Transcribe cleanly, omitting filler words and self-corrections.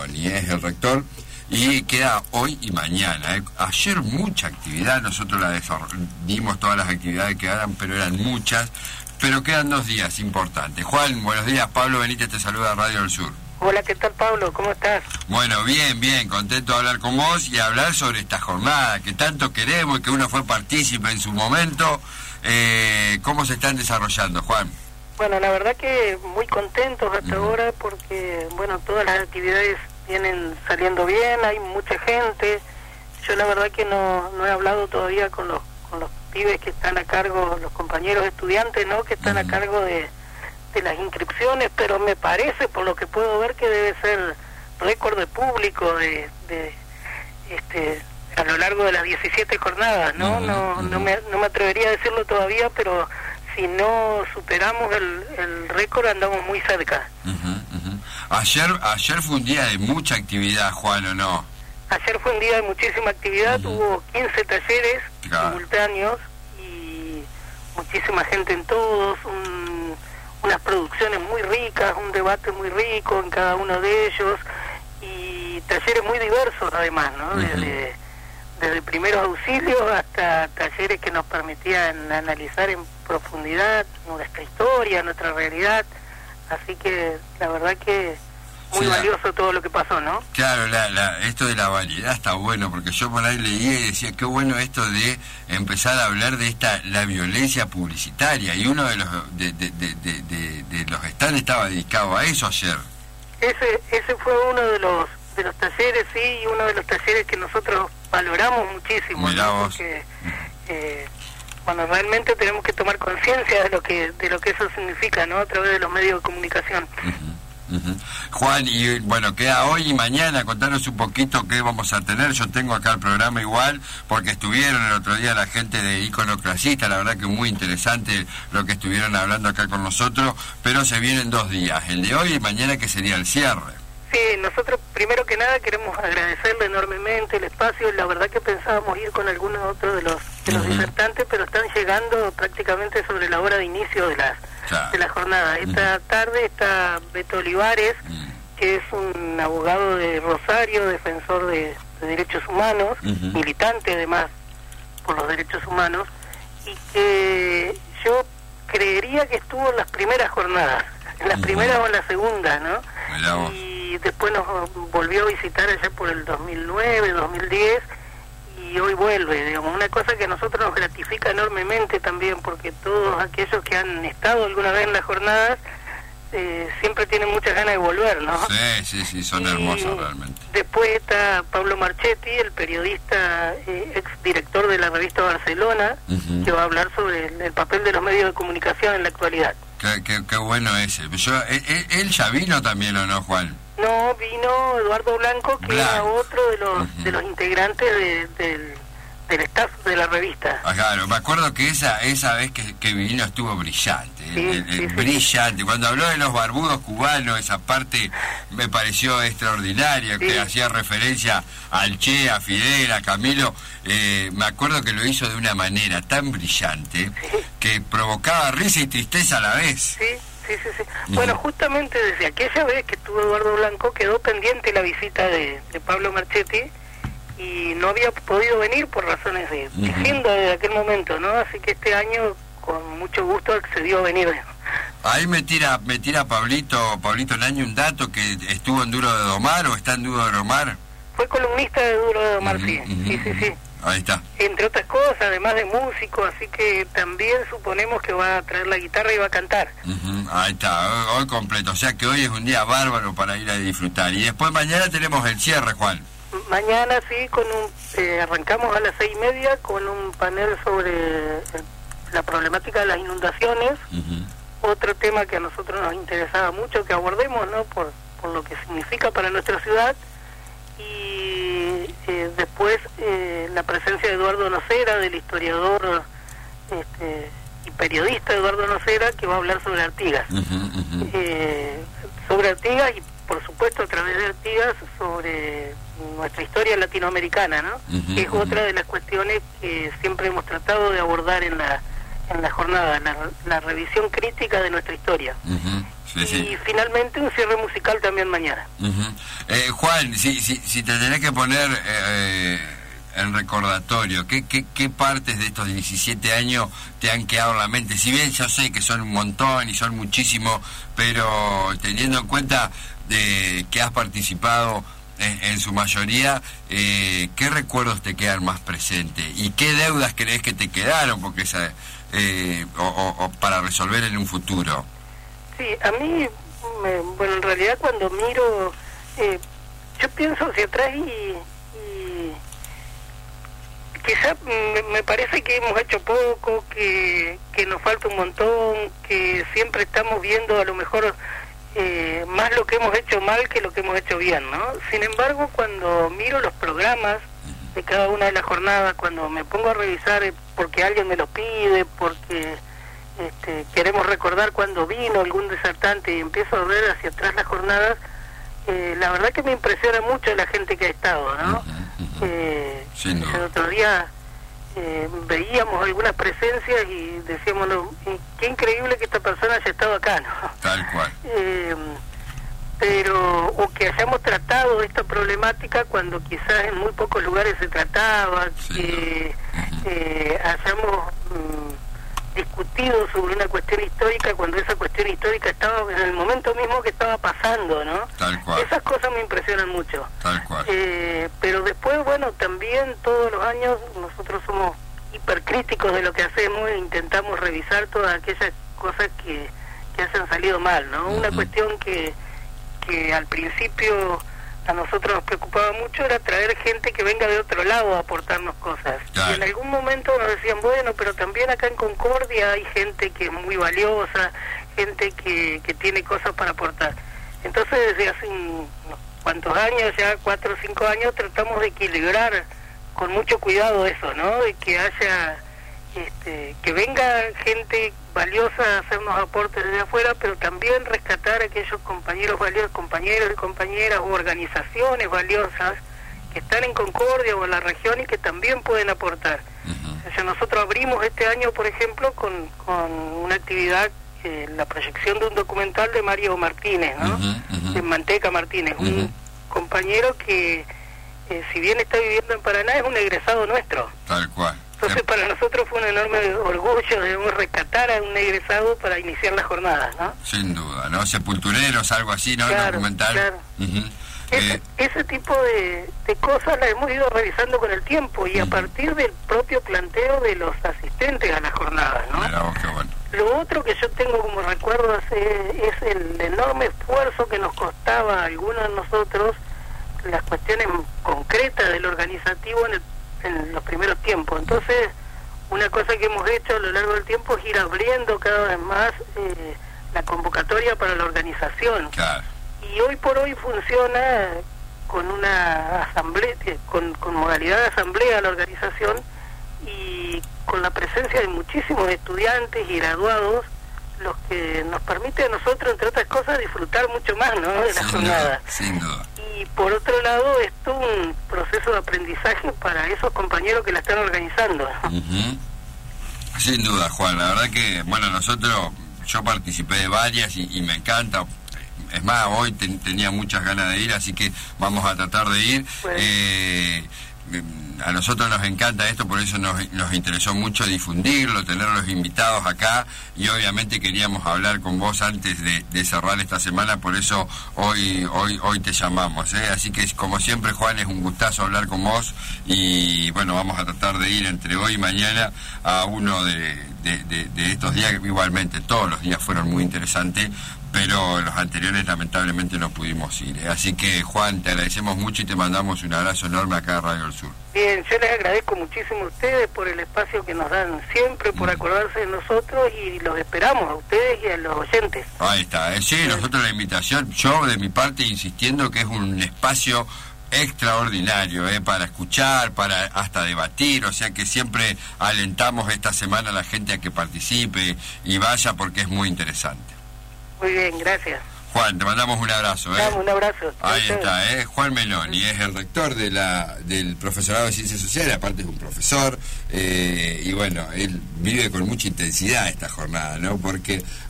Boni, es el rector, y queda hoy y mañana. Ayer mucha actividad, nosotros dimos todas las actividades que hagan, pero eran muchas, pero quedan 2 días importantes. Juan, buenos días, Pablo Benítez te saluda, Radio del Sur. Hola, ¿qué tal, Pablo? ¿Cómo estás? Bueno, bien, contento de hablar con vos y hablar sobre esta jornada que tanto queremos y que uno fue partícipe en su momento. ¿Cómo se están desarrollando, Juan? Bueno, la verdad que muy contentos hasta ahora porque, bueno, todas las actividades vienen saliendo bien, hay mucha gente. Yo la verdad que no he hablado todavía con los pibes que están a cargo, los compañeros estudiantes, ¿no?, que están a cargo de las inscripciones, pero me parece, por lo que puedo ver, que debe ser récord de público a lo largo de las 17 jornadas, ¿no? No me atrevería a decirlo todavía, pero si no superamos el récord andamos muy cerca. Ayer fue un día de mucha actividad, Juan, ¿o no? Ayer fue un día de muchísima actividad, hubo 15 talleres simultáneos y muchísima gente en todos, unas producciones muy ricas, un debate muy rico en cada uno de ellos y talleres muy diversos además, ¿no? Desde primeros auxilios hasta talleres que nos permitían analizar en profundidad nuestra historia, nuestra realidad, así que la verdad que muy valioso todo lo que pasó, ¿no? Claro, esto de la variedad está bueno, porque yo por ahí leía y decía, qué bueno esto de empezar a hablar de la violencia publicitaria, y uno de los stands estaba dedicado a eso ayer. Ese fue uno de los talleres, sí, y uno de los talleres que nosotros valoramos muchísimo, ¿no? Porque bueno, realmente tenemos que tomar conciencia de lo que eso significa, ¿no?, a través de los medios de comunicación. Juan, y bueno, queda hoy y mañana, contanos un poquito qué vamos a tener. Yo tengo acá el programa igual, porque estuvieron el otro día la gente de Iconoclasista, la verdad que muy interesante lo que estuvieron hablando acá con nosotros, pero se vienen 2 días, el de hoy y mañana, que sería el cierre. Sí, nosotros primero que nada queremos agradecerle enormemente el espacio. La verdad que pensábamos ir con algunos otros de los disertantes, pero están llegando prácticamente sobre la hora de inicio de la jornada. Esta tarde está Beto Olivares, que es un abogado de Rosario, defensor de derechos humanos, militante además por los derechos humanos, y que yo creería que estuvo en las primeras jornadas, en las primeras o en la segunda, ¿no? Y después nos volvió a visitar allá por el 2009, 2010, y hoy vuelve, digamos, una cosa que a nosotros nos gratifica enormemente también, porque todos aquellos que han estado alguna vez en las jornadas siempre tienen muchas ganas de volver, ¿no? Sí, son hermosos realmente. Después está Pablo Marchetti, el periodista, ex director de la revista Barcelona, que va a hablar sobre el papel de los medios de comunicación en la actualidad. Qué bueno ese. ¿Él ya vino también o no, Juan? No, vino Eduardo Blanco, que era otro de los integrantes del staff de la revista. Claro, me acuerdo que esa vez que vino estuvo brillante, brillante. Cuando habló de los barbudos cubanos, esa parte me pareció extraordinaria, que hacía referencia al Che, a Fidel, a Camilo. Me acuerdo que lo hizo de una manera tan brillante que provocaba risa y tristeza a la vez. Sí. Bueno, justamente desde aquella vez que estuvo Eduardo Blanco quedó pendiente la visita de Pablo Marchetti y no había podido venir por razones de agenda de aquel momento, ¿no? Así que este año con mucho gusto accedió a venir. Ahí me tira Pablito Naño un dato, que estuvo en Duro de Domar o está en Duro de Domar. Fue columnista de Duro de Domar, sí. Ahí está. Entre otras cosas, además de músico, así que también suponemos que va a traer la guitarra y va a cantar. Ahí está, hoy completo, o sea que hoy es un día bárbaro para ir a disfrutar. Y después mañana tenemos el cierre, Juan. Mañana sí, arrancamos a las 6:30 con un panel sobre la problemática de las inundaciones, otro tema que a nosotros nos interesaba mucho que abordemos, ¿no?, por lo que significa para nuestra ciudad. Y después la presencia de Eduardo Nocera, del historiador y periodista Eduardo Nocera, que va a hablar sobre Artigas. Sobre Artigas y, por supuesto, a través de Artigas, sobre nuestra historia latinoamericana, ¿no? Que es otra de las cuestiones que siempre hemos tratado de abordar en en la jornada, la revisión crítica de nuestra historia. Sí, sí. Y finalmente un cierre musical también mañana. Juan, si te tenés que poner en recordatorio, ¿qué partes de estos 17 años te han quedado en la mente? Si bien yo sé que son un montón y son muchísimos, pero teniendo en cuenta de que has participado en su mayoría, ¿qué recuerdos te quedan más presentes? ¿Y qué deudas crees que te quedaron porque o para resolver en un futuro? Sí, a mí, bueno, en realidad cuando miro, yo pienso hacia atrás y quizás me parece que hemos hecho poco, que nos falta un montón, que siempre estamos viendo a lo mejor más lo que hemos hecho mal que lo que hemos hecho bien, ¿no? Sin embargo, cuando miro los programas de cada una de las jornadas, cuando me pongo a revisar porque alguien me lo pide, porque queremos recordar cuando vino algún disertante y empiezo a ver hacia atrás las jornadas, la verdad que me impresiona mucho la gente que ha estado, ¿no? El otro día veíamos algunas presencias y decíamos, no, qué increíble que esta persona haya estado acá, ¿no? Tal cual. Pero, o que hayamos tratado esta problemática cuando quizás en muy pocos lugares se trataba, que hayamos discutido sobre una cuestión histórica cuando esa cuestión histórica estaba en el momento mismo que estaba pasando, ¿no? Tal cual. Esas cosas me impresionan mucho. Tal cual. Pero después, bueno, también todos los años nosotros somos hipercríticos de lo que hacemos e intentamos revisar todas aquellas cosas que hayan salido mal, ¿no? Una cuestión que al principio a nosotros nos preocupaba mucho era traer gente que venga de otro lado a aportarnos cosas. Claro. Y en algún momento nos decían, bueno, pero también acá en Concordia hay gente que es muy valiosa, gente que tiene cosas para aportar. Entonces desde hace unos cuantos años, ya 4 o 5 años, tratamos de equilibrar con mucho cuidado eso, ¿no? De que haya, que venga gente valiosa a hacernos aportes desde afuera, pero también rescatar a aquellos compañeros valiosos, compañeros y compañeras o organizaciones valiosas que están en Concordia o en la región y que también pueden aportar. O sea, nosotros abrimos este año, por ejemplo, con una actividad, la proyección de un documental de Mario Martínez, ¿no? De Manteca Martínez, un compañero que, si bien está viviendo en Paraná, es un egresado nuestro. Tal cual. Entonces para nosotros fue un enorme orgullo, debemos rescatar a un egresado para iniciar las jornadas, ¿no? Sin duda, ¿no? Sepultureros, algo así, ¿no? Claro, Documental. claro. Ese tipo de cosas las hemos ido revisando con el tiempo y a partir del propio planteo de los asistentes a las jornadas, ¿no? Mira vos, qué bueno. Lo otro que yo tengo como recuerdo es el enorme esfuerzo que nos costaba a algunos de nosotros las cuestiones concretas del organizativo en los primeros tiempos. Entonces, una cosa que hemos hecho a lo largo del tiempo es ir abriendo cada vez más la convocatoria para la organización. Claro. Y hoy por hoy funciona con una asamblea, con modalidad de asamblea la organización y con la presencia de muchísimos estudiantes y graduados, los que nos permite a nosotros, entre otras cosas, disfrutar mucho más, ¿no?, de la jornada. Sin duda. Y por otro lado, esto es un proceso de aprendizaje para esos compañeros que la están organizando. Sin duda, Juan. La verdad que, bueno, yo participé de varias y me encanta. Es más, hoy tenía muchas ganas de ir, así que vamos a tratar de ir. Bueno. A nosotros nos encanta esto, por eso nos interesó mucho difundirlo, tener los invitados acá, y obviamente queríamos hablar con vos antes de cerrar esta semana, por eso hoy te llamamos, ¿eh? Así que, como siempre, Juan, es un gustazo hablar con vos, y bueno, vamos a tratar de ir entre hoy y mañana a uno de estos días. Igualmente todos los días fueron muy interesantes, pero los anteriores lamentablemente no pudimos ir, ¿eh? Así que, Juan, te agradecemos mucho y te mandamos un abrazo enorme acá a Radio del Sur. Bien, yo les agradezco muchísimo a ustedes por el espacio que nos dan siempre, por acordarse de nosotros, y los esperamos a ustedes y a los oyentes. Ahí está, sí, nosotros la invitación, yo de mi parte insistiendo que es un espacio extraordinario, para escuchar, para hasta debatir, o sea que siempre alentamos esta semana a la gente a que participe y vaya, porque es muy interesante. Muy bien, gracias. Juan, te mandamos un abrazo. Un abrazo. Ahí está, Juan Meloni, es el rector del profesorado de Ciencias Sociales, aparte es un profesor, y bueno, él vive con mucha intensidad esta jornada, ¿no? Porque